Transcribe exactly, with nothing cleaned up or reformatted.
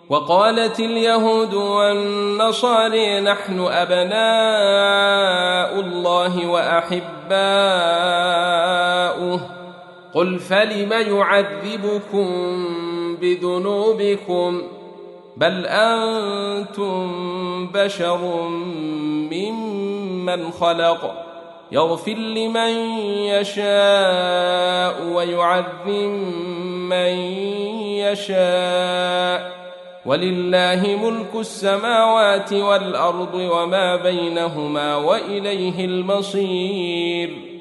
وقالت اليهود والنصارى نحن أبناء الله وأحباؤه قل فلم يعذبكم بذنوبكم بل أنتم بشر ممن خلق يغفر لمن يشاء ويعذب من يشاء ولله ملك السماوات والأرض وما بينهما وإليه المصير.